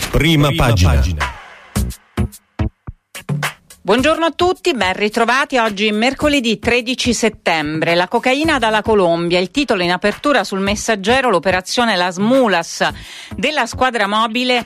Prima pagina. Buongiorno a tutti, ben ritrovati. Oggi mercoledì 13 settembre. La cocaina dalla Colombia, il titolo in apertura sul Messaggero, l'operazione Las Mulas della squadra mobile,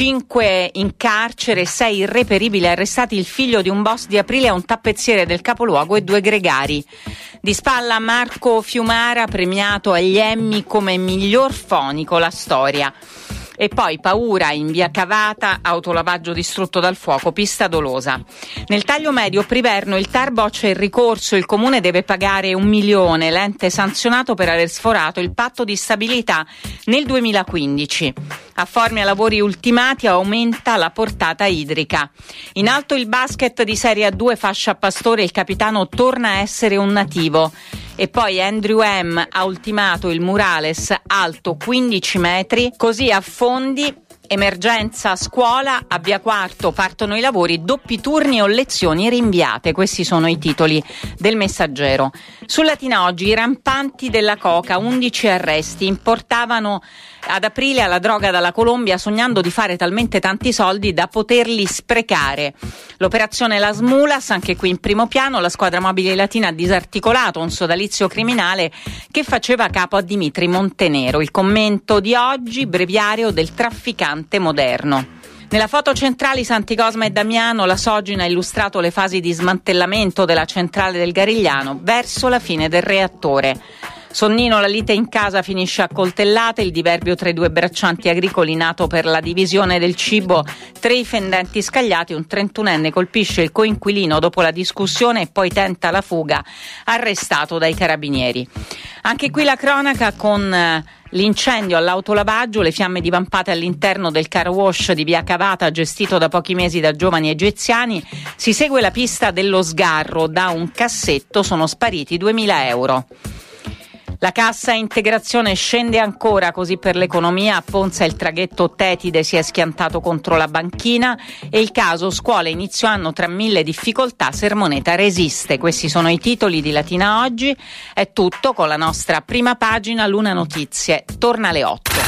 5 in carcere, 6 irreperibili, arrestati il figlio di un boss di Aprile, un tappezziere del capoluogo e 2 gregari. Di spalla Marco Fiumara, premiato agli Emmy come miglior fonico, la storia. E poi paura in via Cavata, autolavaggio distrutto dal fuoco, pista dolosa. Nel taglio medio Priverno il TAR boccia il ricorso, il comune deve pagare 1 milione, l'ente sanzionato per aver sforato il patto di stabilità nel 2015. A Formia lavori ultimati, aumenta la portata idrica. In alto il basket di Serie A2, fascia Pastore, il capitano torna a essere un nativo. E poi Andrew M ha ultimato il murales alto 15 metri, così a Fondi. Emergenza scuola, a Via Quarto partono i lavori, doppi turni o lezioni rinviate. Questi sono i titoli del Messaggero. Su Latina Oggi, i rampanti della coca, 11 arresti, importavano ad Aprile la droga dalla Colombia sognando di fare talmente tanti soldi da poterli sprecare. L'operazione Las Mulas, anche qui in primo piano, la squadra mobile latina ha disarticolato un sodalizio criminale che faceva capo a Dimitri Montenero. Il commento di oggi, breviario del trafficante moderno. Nella foto centrale Santi Cosma e Damiano, la Sogin ha illustrato le fasi di smantellamento della centrale del Garigliano verso la fine del reattore. Sonnino, la lite in casa finisce a coltellate, il diverbio tra i 2 braccianti agricoli nato per la divisione del cibo, 3 i fendenti scagliati, un 31enne colpisce il coinquilino dopo la discussione e poi tenta la fuga, arrestato dai carabinieri. Anche qui la cronaca con l'incendio all'autolavaggio, le fiamme divampate all'interno del car wash di via Cavata gestito da pochi mesi da giovani egiziani. Si segue la pista dello sgarro, da un cassetto sono spariti 2.000 euro. La cassa integrazione scende ancora, così per l'economia. A Ponza il traghetto Tetide si è schiantato contro la banchina e il caso scuola inizio anno tra 1000 difficoltà, Sermoneta resiste. Questi sono i titoli di Latina Oggi. È tutto con la nostra prima pagina. Luna Notizie torna alle 8.